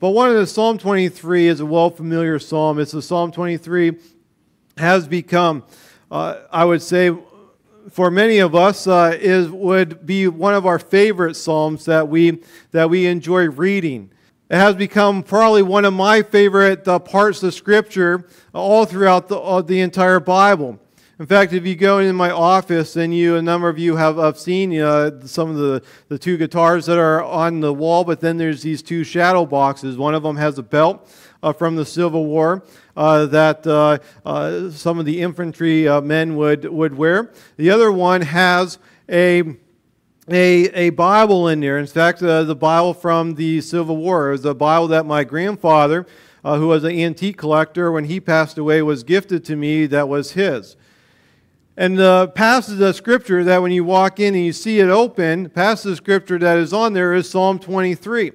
But one of the Psalm 23 is a well-familiar psalm. It's the Psalm 23 has become, I would say, for many of us, would be one of our favorite psalms that we enjoy reading. It has become probably one of my favorite parts of Scripture all throughout the entire Bible. In fact, if you go in my office, and a number of you have seen some of the two guitars that are on the wall, but then there's these two shadow boxes. One of them has a belt from the Civil War that some of the infantry men would wear. The other one has a Bible in there. In fact, the Bible from the Civil War. It was a Bible that my grandfather, who was an antique collector, when he passed away, was gifted to me. That was his. And the passage of Scripture that when you walk in and you see it open, passage of Scripture that is on there is Psalm 23.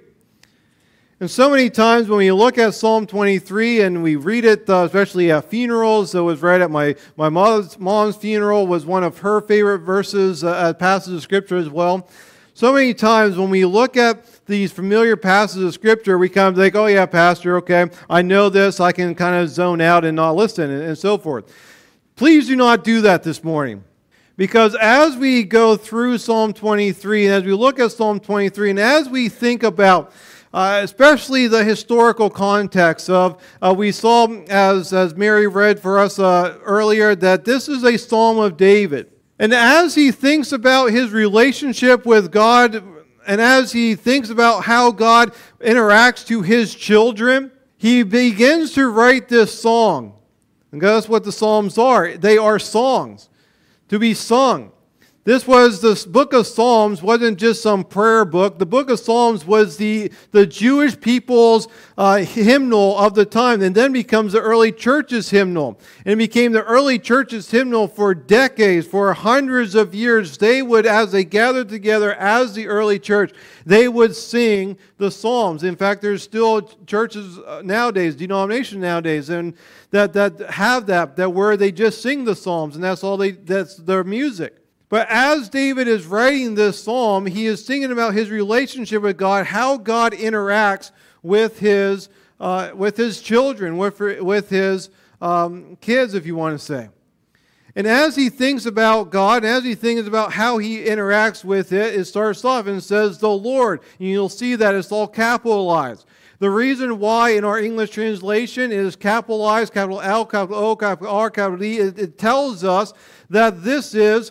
And so many times when we look at Psalm 23 and we read it, especially at funerals, it was right at my mom's funeral, was one of her favorite verses, passages of Scripture as well. So many times when we look at these familiar passages of Scripture, we kind of think, oh yeah, Pastor, okay, I know this, I can kind of zone out and not listen, and so forth. Please do not do that this morning. Because as we go through Psalm 23, and as we look at Psalm 23, and as we think about especially the historical context of, we saw, as Mary read for us earlier, that this is a Psalm of David. And as he thinks about his relationship with God, and as he thinks about how God interacts to his children, he begins to write this song. And that's what the Psalms are. They are songs to be sung. This book of Psalms wasn't just some prayer book. The book of Psalms was the Jewish people's hymnal of the time, and then becomes the early church's hymnal. And it became the early church's hymnal for decades, for hundreds of years. They would, as they gathered together as the early church, they would sing the Psalms. In fact, there's still churches nowadays, denominations nowadays, and that have that where they just sing the Psalms, and that's their music. But as David is writing this psalm, he is singing about his relationship with God, how God interacts with his children, with his kids, if you want to say. And as he thinks about God, as he thinks about how he interacts with it starts off and says, the Lord. And you'll see that it's all capitalized. The reason why in our English translation it is capitalized, capital L, capital O, capital R, capital D, it tells us that this is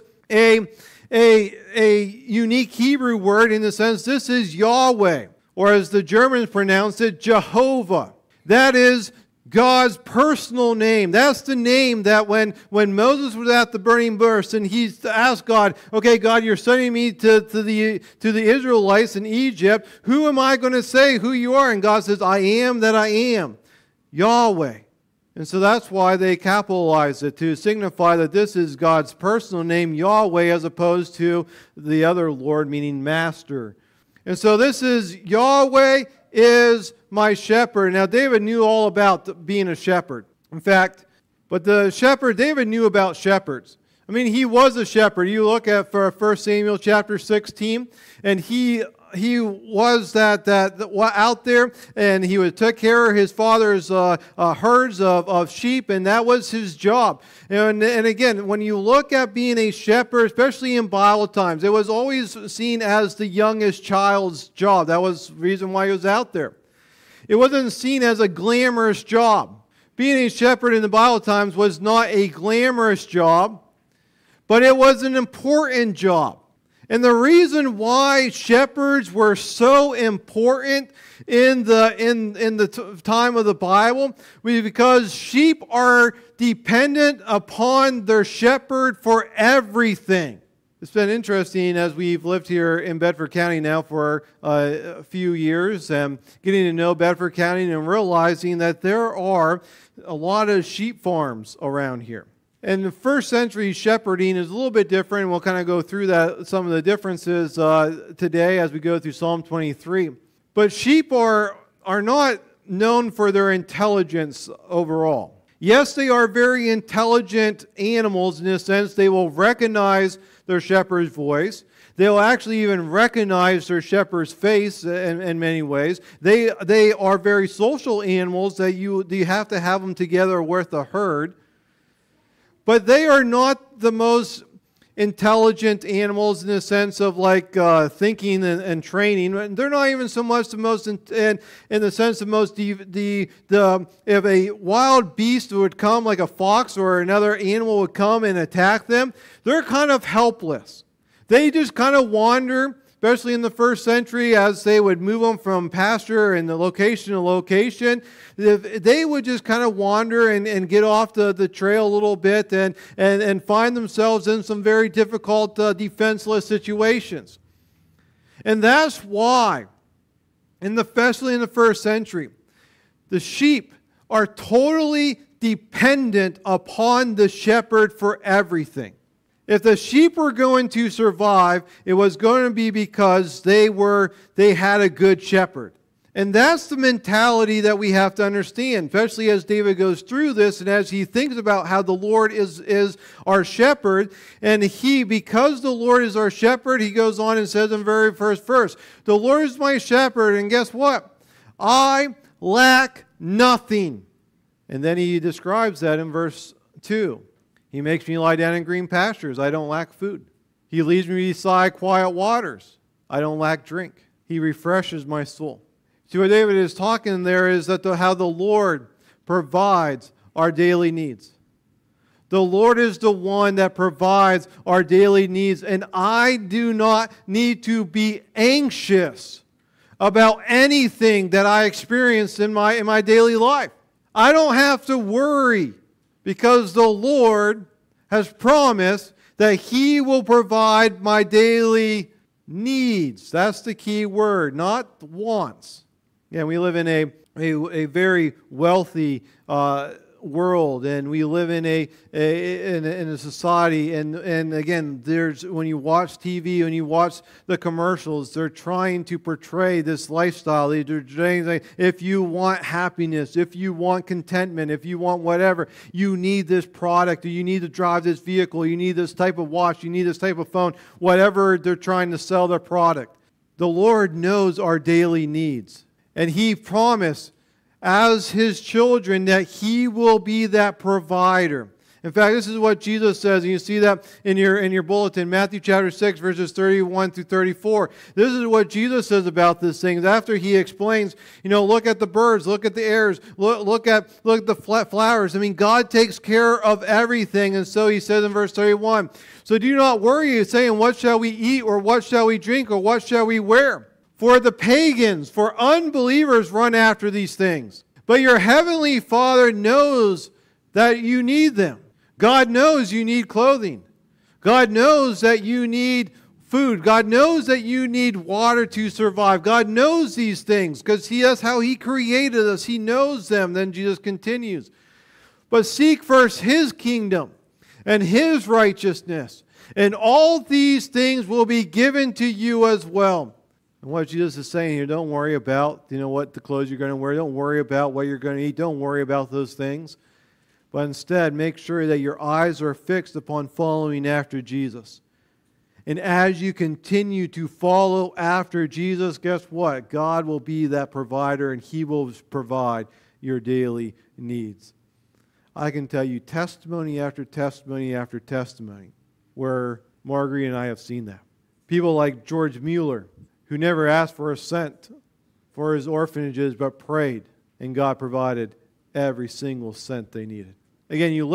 a unique Hebrew word in the sense this is Yahweh, or as the Germans pronounce it, Jehovah. That is God's personal name. That's the name that when Moses was at the burning bush and he asked God, okay, God, you're sending me to the Israelites in Egypt. Who am I going to say who you are? And God says, I am that I am, Yahweh. And so that's why they capitalize it, to signify that this is God's personal name, Yahweh, as opposed to the other Lord, meaning Master. And so this is Yahweh is my shepherd. Now, David knew all about being a shepherd. In fact, but the shepherd, David knew about shepherds. I mean, he was a shepherd. You look at for 1 Samuel chapter 16, and he was that out there, and he would take care of his father's herds of sheep, and that was his job. And again, when you look at being a shepherd, especially in Bible times, it was always seen as the youngest child's job. That was the reason why he was out there. It wasn't seen as a glamorous job. Being a shepherd in the Bible times was not a glamorous job, but it was an important job. And the reason why shepherds were so important in the time of the Bible was because sheep are dependent upon their shepherd for everything. It's been interesting as we've lived here in Bedford County now for a few years, and getting to know Bedford County and realizing that there are a lot of sheep farms around here. And the first century shepherding is a little bit different. We'll kind of go through some of the differences today as we go through Psalm 23. But sheep are not known for their intelligence overall. Yes, they are very intelligent animals in the sense they will recognize their shepherd's voice. They'll actually even recognize their shepherd's face in many ways. They are very social animals that you have to have them together with a herd. But they are not the most intelligent animals in the sense of like thinking and training. They're not even so much the most in the sense of most if a wild beast would come like a fox or another animal would come and attack them, they're kind of helpless. They just kind of wander, especially in the first century, as they would move them from pasture and the location to location. They would just kind of wander and get off the trail a little bit and find themselves in some very difficult defenseless situations. And that's why, especially in the first century, the sheep are totally dependent upon the shepherd for everything. If the sheep were going to survive, it was going to be because they had a good shepherd. And that's the mentality that we have to understand, especially as David goes through this and as he thinks about how the Lord is our shepherd. And because the Lord is our shepherd, he goes on and says in the very first verse, the Lord is my shepherd, and guess what? I lack nothing. And then he describes that in verse 2. He makes me lie down in green pastures. I don't lack food. He leads me beside quiet waters. I don't lack drink. He refreshes my soul. See, what David is talking there is that how the Lord provides our daily needs. The Lord is the one that provides our daily needs, and I do not need to be anxious about anything that I experience in my daily life. I don't have to worry, because the Lord has promised that He will provide my daily needs. That's the key word, not wants. Yeah, we live in a very wealthy world, and we live in a society, and again, when you watch TV, when you watch the commercials, they're trying to portray this lifestyle. They're saying, if you want happiness, if you want contentment, if you want whatever, you need this product, or you need to drive this vehicle, you need this type of watch, you need this type of phone, whatever they're trying to sell their product. The Lord knows our daily needs, and He promised as His children that He will be that provider. In fact, this is what Jesus says, and you see that in your bulletin, Matthew chapter 6, verses 31 through 34. This is what Jesus says about these things after He explains, look at the birds, look at the airs, look at the flowers. I mean, God takes care of everything, and so He says in verse 31, so do not worry, saying, what shall we eat, or what shall we drink, or what shall we wear? For the pagans, for unbelievers run after these things. But your heavenly Father knows that you need them. God knows you need clothing. God knows that you need food. God knows that you need water to survive. God knows these things because that's how He created us. He knows them. Then Jesus continues. But seek first His kingdom and His righteousness, and all these things will be given to you as well. And what Jesus is saying here, don't worry about, what the clothes you're going to wear. Don't worry about what you're going to eat. Don't worry about those things. But instead, make sure that your eyes are fixed upon following after Jesus. And as you continue to follow after Jesus, guess what? God will be that provider, and He will provide your daily needs. I can tell you testimony after testimony after testimony where Marguerite and I have seen that. People like George Mueller, who never asked for a cent for his orphanages, but prayed, and God provided every single cent they needed. Again, you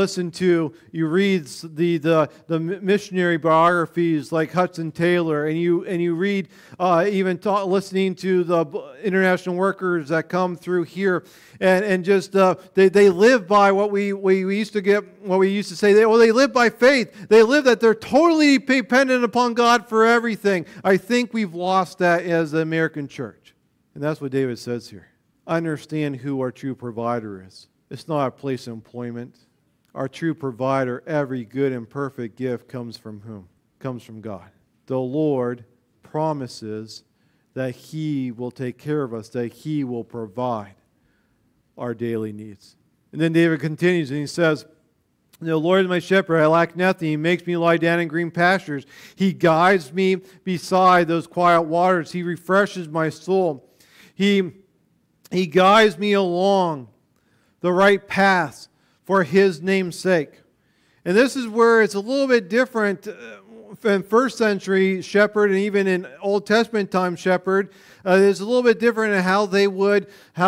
read the missionary biographies like Hudson Taylor, and you read listening to the international workers that come through here, and just they live by what we used to say. They live by faith. They live that they're totally dependent upon God for everything. I think we've lost that as the American church, and that's what David says here. Understand who our true provider is. It's not a place of employment. Our true provider, every good and perfect gift comes from whom? Comes from God. The Lord promises that He will take care of us, that He will provide our daily needs. And then David continues and he says, The Lord is my shepherd, I lack nothing. He makes me lie down in green pastures. He guides me beside those quiet waters. He refreshes my soul. He guides me along the right paths for His name's sake. And this is where it's a little bit different in first century shepherd and even in Old Testament time shepherd. It's a little bit different in how they would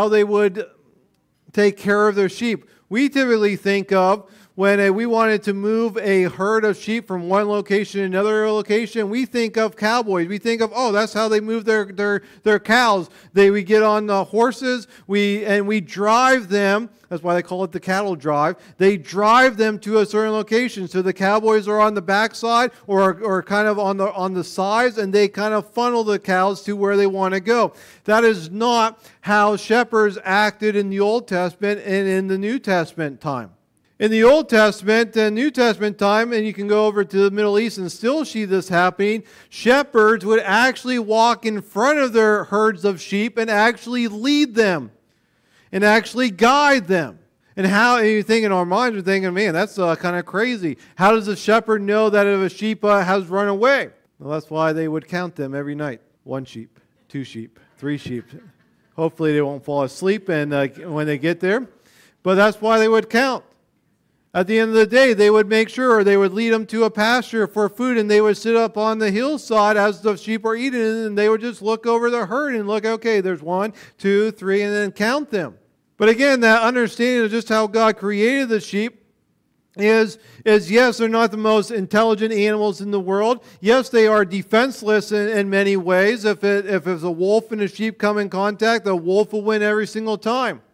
take care of their sheep. We typically think of when we wanted to move a herd of sheep from one location to another location, we think of cowboys. We think of, oh, that's how they move their cows. We get on the horses, we drive them. That's why they call it the cattle drive. They drive them to a certain location. So the cowboys are on the backside or kind of on the sides, and they kind of funnel the cows to where they want to go. That is not how shepherds acted in the Old Testament and in the New Testament time. In the Old Testament and New Testament time, and you can go over to the Middle East and still see this happening, shepherds would actually walk in front of their herds of sheep and actually lead them and actually guide them. And how you think in our minds, we're thinking, man, that's kind of crazy. How does a shepherd know that if a sheep has run away? Well, that's why they would count them every night. 1 sheep, 2 sheep, 3 sheep. Hopefully they won't fall asleep and when they get there. But that's why they would count. At the end of the day, they would make sure, they would lead them to a pasture for food, and they would sit up on the hillside as the sheep are eating, and they would just look over the herd and look, okay, there's 1, 2, 3, and then count them. But again, that understanding of just how God created the sheep is yes, they're not the most intelligent animals in the world. Yes, they are defenseless in many ways. If it's a wolf and a sheep come in contact, the wolf will win every single time.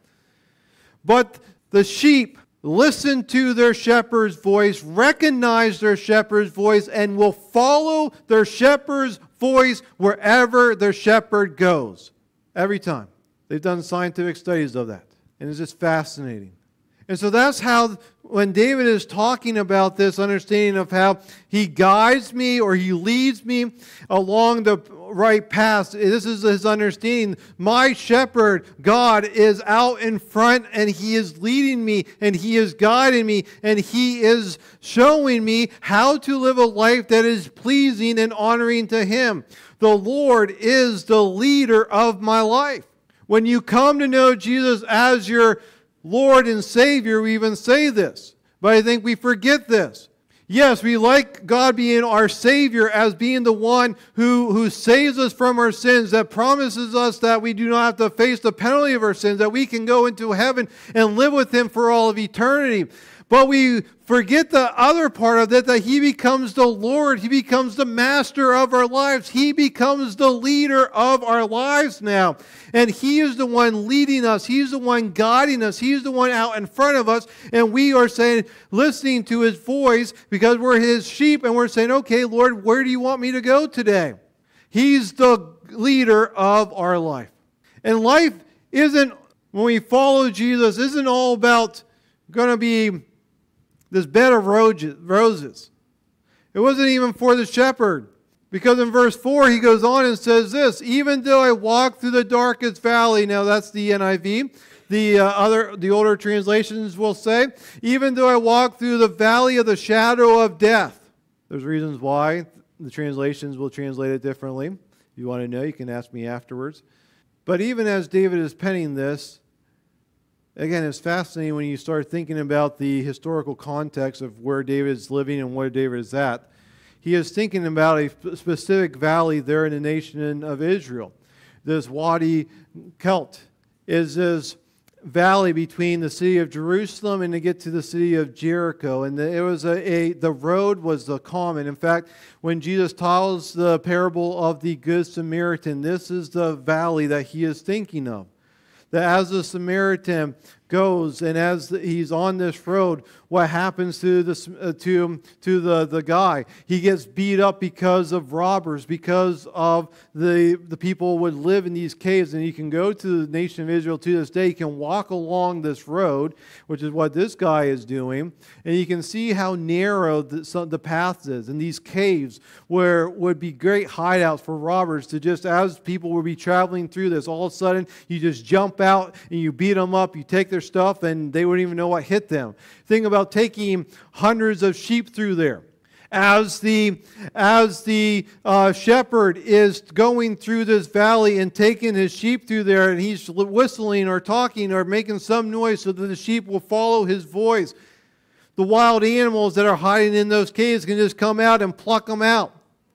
But the sheep listen to their shepherd's voice, recognize their shepherd's voice, and will follow their shepherd's voice wherever their shepherd goes. Every time. They've done scientific studies of that. And it's just fascinating. And so that's how, when David is talking about this understanding of how He guides me or He leads me along the right path, this is his understanding. My shepherd, God, is out in front and He is leading me and He is guiding me and He is showing me how to live a life that is pleasing and honoring to Him. The Lord is the leader of my life. When you come to know Jesus as your Lord and Savior, we even say this, but I think we forget this. Yes, we like God being our Savior as being the one who saves us from our sins, that promises us that we do not have to face the penalty of our sins, that we can go into heaven and live with Him for all of eternity. But we forget the other part of it, that He becomes the Lord. He becomes the master of our lives. He becomes the leader of our lives now. And He is the one leading us. He's the one guiding us. He's the one out in front of us. And we are saying, listening to His voice because we're His sheep. And we're saying, okay, Lord, where do you want me to go today? He's the leader of our life. And life isn't, when we follow Jesus, isn't all about going to be this bed of roses. It wasn't even for the shepherd. Because in verse 4, he goes on and says this, even though I walk through the darkest valley, now that's the NIV, the older translations will say, even though I walk through the valley of the shadow of death. There's reasons why the translations will translate it differently. If you want to know, you can ask me afterwards. But even as David is penning this, again, it's fascinating when you start thinking about the historical context of where David is living and where David is at. He is thinking about a specific valley there in the nation of Israel. This Wadi Kelt is this valley between the city of Jerusalem and to get to the city of Jericho. And it was the road was the common. In fact, when Jesus tells the parable of the Good Samaritan, this is the valley that he is thinking of. That as the Samaritan goes and as he's on this road, what happens to the guy? He gets beat up because of robbers, because of the people would live in these caves. And you can go to the nation of Israel to this day. You can walk along this road, which is what this guy is doing, and you can see how narrow the path is. And these caves where would be great hideouts for robbers to just, as people would be traveling through this, all of a sudden you just jump out and you beat them up, you take their their stuff and they wouldn't even know what hit them. Think about taking hundreds of sheep through there. As the shepherd is going through this valley and taking his sheep through there, and he's whistling or talking or making some noise so that the sheep will follow his voice, the wild animals that are hiding in those caves can just come out and pluck them out.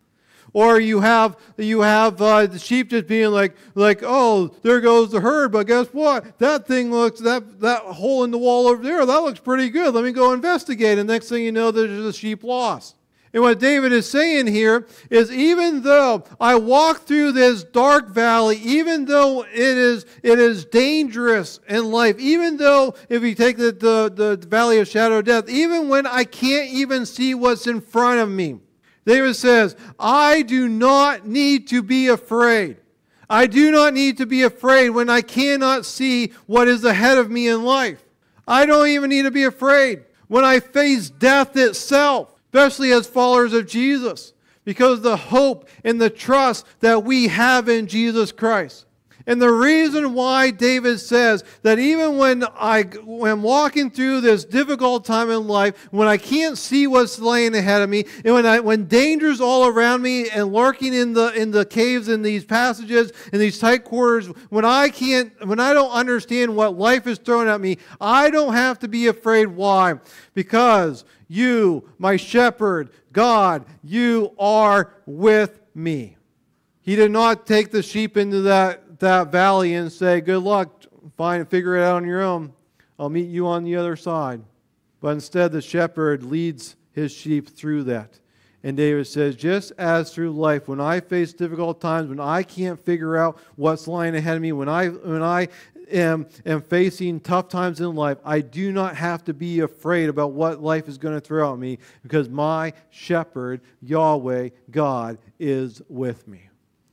Or you have the sheep just being like, oh, there goes the herd, but guess what? That thing looks, that hole in the wall over there, that looks pretty good. Let me go investigate. And next thing you know, there's a sheep lost. And what David is saying here is, even though I walk through this dark valley, even though it is dangerous in life, even though if you take the valley of shadow of death, even when I can't even see what's in front of me, David says, I do not need to be afraid. I do not need to be afraid when I cannot see what is ahead of me in life. I don't even need to be afraid when I face death itself, especially as followers of Jesus, because of the hope and the trust that we have in Jesus Christ. And the reason why David says that even when I'm walking through this difficult time in life, when I can't see what's laying ahead of me, and when danger's all around me and lurking in the caves, in these passages, in these tight quarters, when I don't understand what life is throwing at me, I don't have to be afraid. Why? Because you, my shepherd, God, you are with me. He did not take the sheep into that valley and say, good luck, figure it out on your own. I'll meet you on the other side. But instead, the shepherd leads his sheep through that. And David says, just as through life, when I face difficult times, when I can't figure out what's lying ahead of me, when I am facing tough times in life, I do not have to be afraid about what life is going to throw at me, because my shepherd, Yahweh, God, is with me.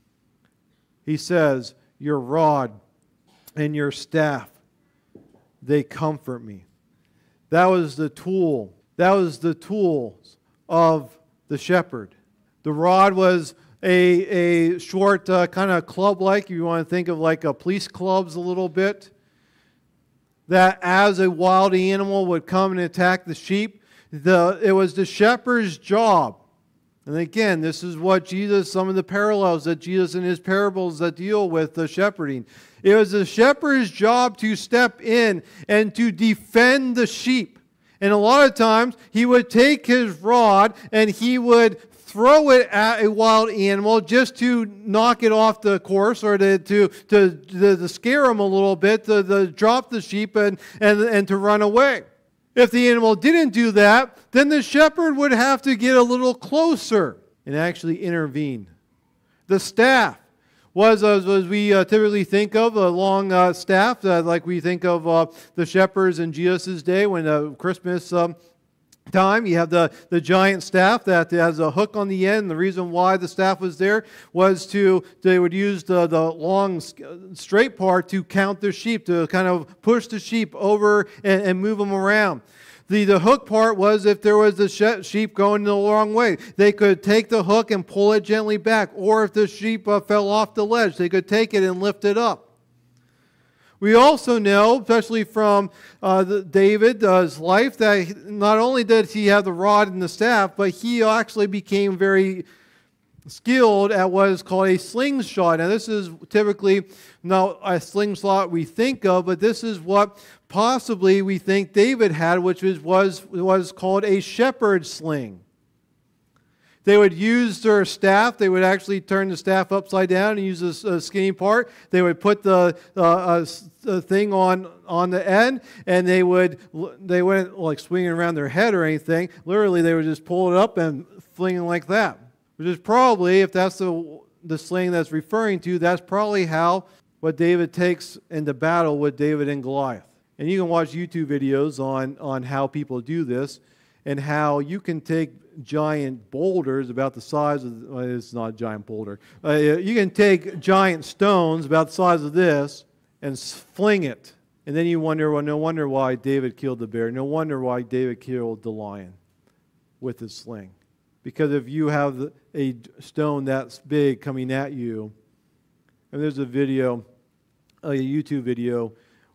He says, your rod and your staff, they comfort me. That was the tool. That was the tools of the shepherd. The rod was a short kind of club-like. You want to think of like a police clubs a little bit. That as a wild animal would come and attack the sheep, it was the shepherd's job. And again, this is what Jesus, some of the parallels that Jesus in his parables that deal with the shepherding. It was the shepherd's job to step in and to defend the sheep. And a lot of times, he would take his rod and he would throw it at a wild animal just to knock it off the course, or to scare him a little bit, to drop the sheep and to run away. If the animal didn't do that, then the shepherd would have to get a little closer and actually intervene. The staff was, as we typically think of, a long staff, like we think of the shepherds in Jesus' day when Christmas time. You have the giant staff that has a hook on the end. The reason why the staff was there was they would use the long straight part to count the sheep, to kind of push the sheep over and move them around. The hook part was if there was a sheep going the wrong way, they could take the hook and pull it gently back. Or if the sheep fell off the ledge, they could take it and lift it up. We also know, especially from David's life, that not only did he have the rod and the staff, but he actually became very skilled at what is called a slingshot. Now, this is typically not a slingshot we think of, but this is what possibly we think David had, which was called a shepherd's sling. They would use their staff. They would actually turn the staff upside down and use a skinny part. They would put the thing on the end, and they wouldn't like swing it around their head or anything. Literally, they would just pull it up and fling it like that. Which is probably, if that's the sling that's referring to, that's probably what David takes into battle with David and Goliath. And you can watch YouTube videos on how people do this, and how you can take giant boulders about the size of, well, it's not a giant boulder. You can take giant stones about the size of this and fling it. And then you wonder, well, no wonder why David killed the bear. No wonder why David killed the lion with his sling. Because if you have a stone that's big coming at you, and there's a YouTube video,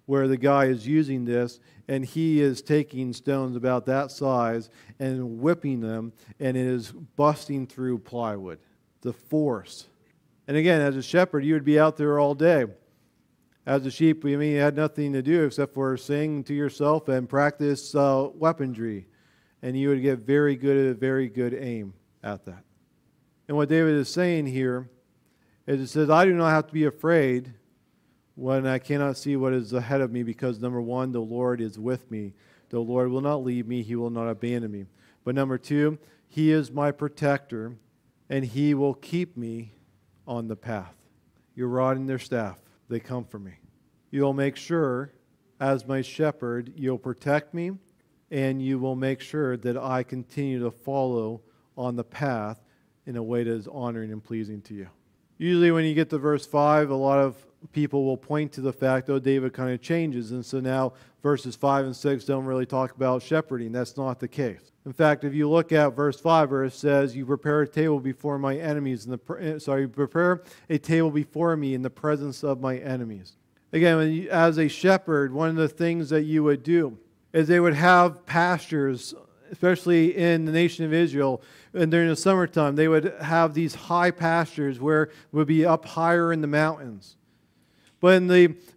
where the guy is using this, and he is taking stones about that size and whipping them, and it is busting through plywood. The force. And again, as a shepherd, you would be out there all day. As a sheep, you had nothing to do except for sing to yourself and practice weaponry. And you would get very good aim at that. And what David is saying here is it says, I do not have to be afraid when I cannot see what is ahead of me, because number one, the Lord is with me. The Lord will not leave me. He will not abandon me. But number two, He is my protector, and He will keep me on the path. Your rod and their staff, they comfort me. You'll make sure, as my shepherd, you'll protect me, and you will make sure that I continue to follow on the path in a way that is honoring and pleasing to you. Usually when you get to verse 5, a lot of people will point to the fact, oh, David kind of changes, and so now verses 5 and 6 don't really talk about shepherding. That's not the case. In fact, if you look at verse 5, where it says, you prepare a table before my enemies, you prepare a table before me in the presence of my enemies. Again, as a shepherd, one of the things that you would do is they would have pastures, especially in the nation of Israel, and during the summertime, they would have these high pastures where it would be up higher in the mountains. But in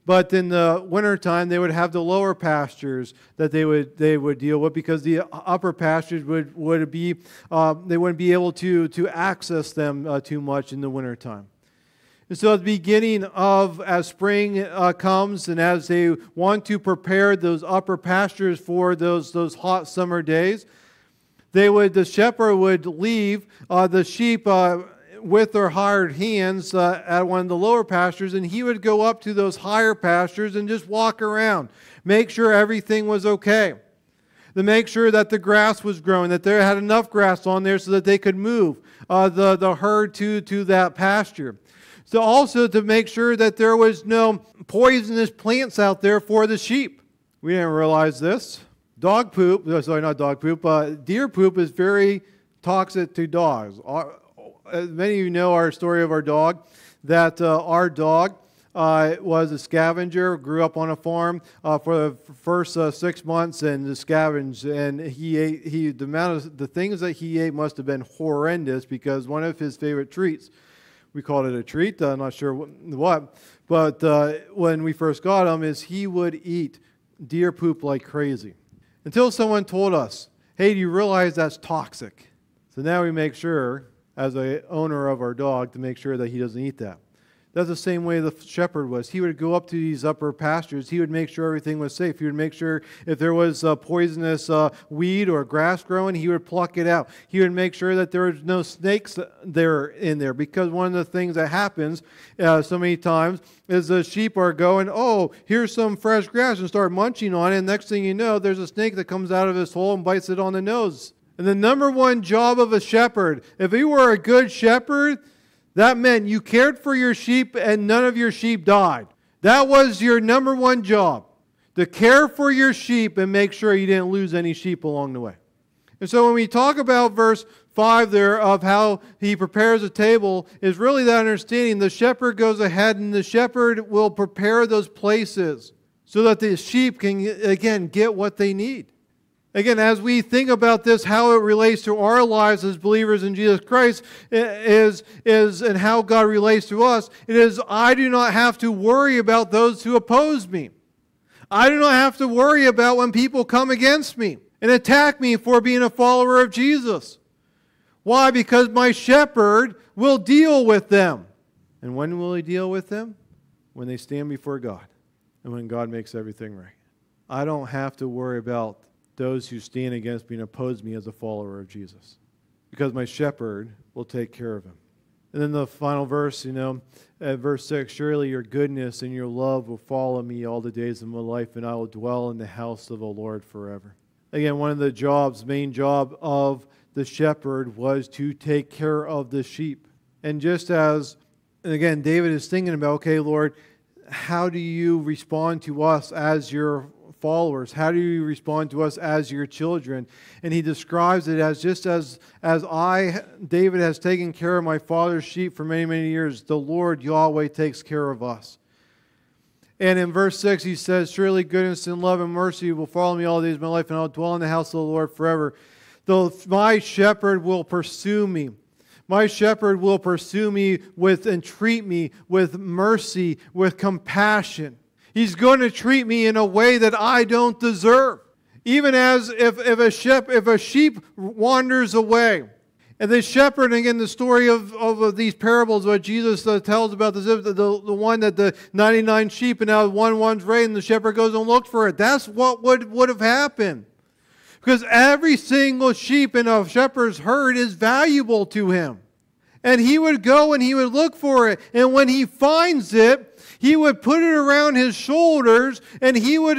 the wintertime, they would have the lower pastures that they would deal with, because the upper pastures would be they wouldn't be able to access them too much in the wintertime. And so at the beginning as spring comes, and as they want to prepare those upper pastures for those hot summer days, the shepherd would leave the sheep with their hired hands at one of the lower pastures, and he would go up to those higher pastures and just walk around, make sure everything was okay, to make sure that the grass was growing, that they had enough grass on there so that they could move the herd to that pasture. So also to make sure that there was no poisonous plants out there for the sheep. We didn't realize this. Deer poop is very toxic to dogs. Many of you know our story of our dog, that our dog was a scavenger, grew up on a farm for the first 6 months and scavenged, and the things that he ate must have been horrendous, because one of his favorite treats, we called it a treat, I'm not sure what, but when we first got him, is he would eat deer poop like crazy. Until someone told us, hey, do you realize that's toxic? So now we make sure, as an owner of our dog, to make sure that he doesn't eat that. That's the same way the shepherd was. He would go up to these upper pastures. He would make sure everything was safe. He would make sure if there was poisonous weed or grass growing, he would pluck it out. He would make sure that there was no snakes in there, because one of the things that happens so many times is the sheep are going, oh, here's some fresh grass, and start munching on it, and next thing you know, there's a snake that comes out of his hole and bites it on the nose. And the number one job of a shepherd, if you were a good shepherd, that meant you cared for your sheep and none of your sheep died. That was your number one job, to care for your sheep and make sure you didn't lose any sheep along the way. And so when we talk about verse 5 there of how he prepares a table, is really that understanding. The shepherd goes ahead and the shepherd will prepare those places so that the sheep can, again, get what they need. Again, as we think about this, how it relates to our lives as believers in Jesus Christ is and how God relates to us, it is, I do not have to worry about those who oppose me. I do not have to worry about when people come against me and attack me for being a follower of Jesus. Why? Because my shepherd will deal with them. And when will he deal with them? When they stand before God and when God makes everything right. I don't have to worry about those who stand against me and oppose me as a follower of Jesus, because my shepherd will take care of him. And then the final verse, at verse 6, surely your goodness and your love will follow me all the days of my life, and I will dwell in the house of the Lord forever. Again, one of the main job of the shepherd was to take care of the sheep. And just as, and again, David is thinking about, okay, Lord, how do you respond to us as your followers? How do you respond to us as your children? And he describes it as just as David has taken care of my father's sheep for many, many years, the Lord Yahweh takes care of us. And in verse 6 he says, surely goodness and love and mercy will follow me all the days of my life, and I'll dwell in the house of the Lord forever. Though my shepherd will pursue me. My shepherd will pursue me and treat me with mercy, with compassion. He's going to treat me in a way that I don't deserve. Even as if a sheep wanders away. And the shepherd, again, the story of these parables, what Jesus tells about the one that the 99 sheep and now one's strayed, and the shepherd goes and looks for it. That's what would have happened. Because every single sheep in a shepherd's herd is valuable to him. And he would go and he would look for it. And when he finds it, he would put it around his shoulders, and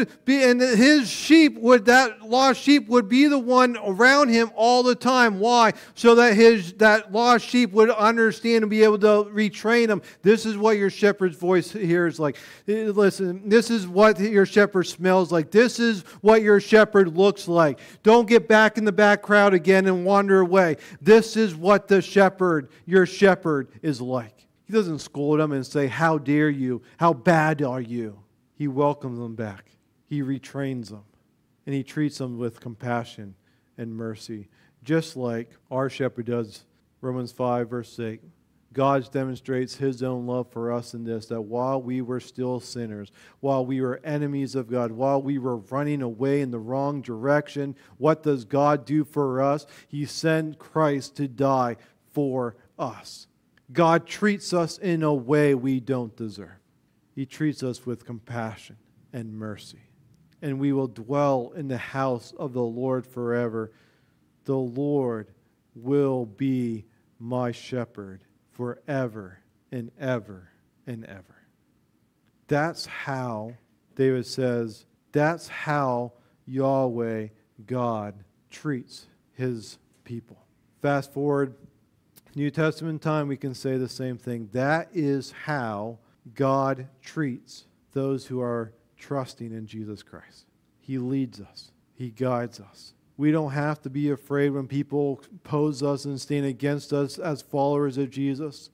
his sheep that lost sheep would be the one around him all the time. Why? So that that lost sheep would understand and be able to retrain him. This is what your shepherd's voice hears like. Listen, this is what your shepherd smells like. This is what your shepherd looks like. Don't get back in the back crowd again and wander away. This is what your shepherd is like. He doesn't scold them and say, how dare you? How bad are you? He welcomes them back. He retrains them. And he treats them with compassion and mercy. Just like our shepherd does. Romans 5 verse 8. God demonstrates his own love for us in this, that while we were still sinners, while we were enemies of God, while we were running away in the wrong direction, what does God do for us? He sent Christ to die for us. God treats us in a way we don't deserve. He treats us with compassion and mercy. And we will dwell in the house of the Lord forever. The Lord will be my shepherd forever and ever and ever. That's how, David says, that's how Yahweh, God, treats his people. Fast forward New Testament time, we can say the same thing. That is how God treats those who are trusting in Jesus Christ. He leads us. He guides us. We don't have to be afraid when people oppose us and stand against us as followers of Jesus.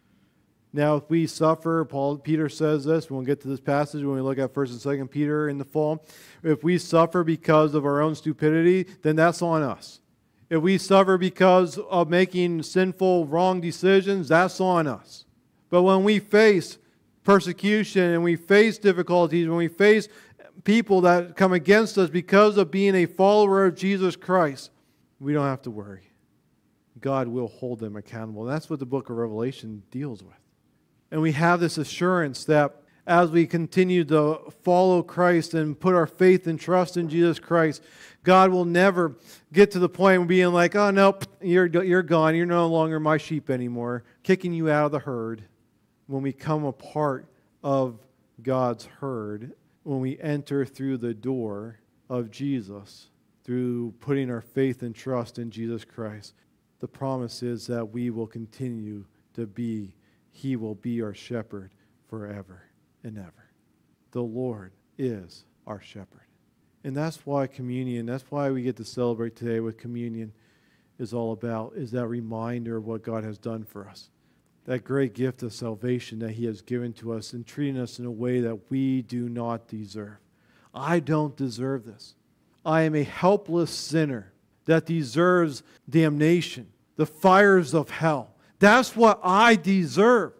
Now, if we suffer, Peter says this, when we get to this passage, when we look at 1 and 2 Peter in the fall, if we suffer because of our own stupidity, then that's on us. If we suffer because of making sinful, wrong decisions, that's on us. But when we face persecution and we face difficulties, when we face people that come against us because of being a follower of Jesus Christ, we don't have to worry. God will hold them accountable. And that's what the book of Revelation deals with. And we have this assurance that as we continue to follow Christ and put our faith and trust in Jesus Christ, God will never get to the point of being like, oh, no, you're gone. You're no longer my sheep anymore, kicking you out of the herd. When we come a part of God's herd, when we enter through the door of Jesus, through putting our faith and trust in Jesus Christ, the promise is that we will continue to be, He will be our shepherd forever and ever. The Lord is our shepherd. And that's why communion, that's why we get to celebrate today with communion is all about, is that reminder of what God has done for us. That great gift of salvation that He has given to us and treating us in a way that we do not deserve. I don't deserve this. I am a helpless sinner that deserves damnation, the fires of hell. That's what I deserve.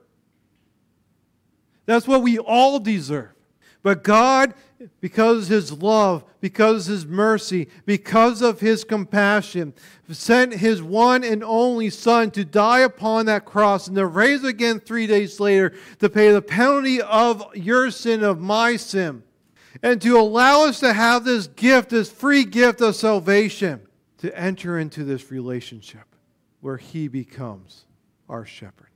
That's what we all deserve. But God, because of His love, because of His mercy, because of His compassion, sent His one and only Son to die upon that cross and to raise again 3 days later to pay the penalty of your sin, of my sin, and to allow us to have this gift, this free gift of salvation, to enter into this relationship where He becomes our shepherd.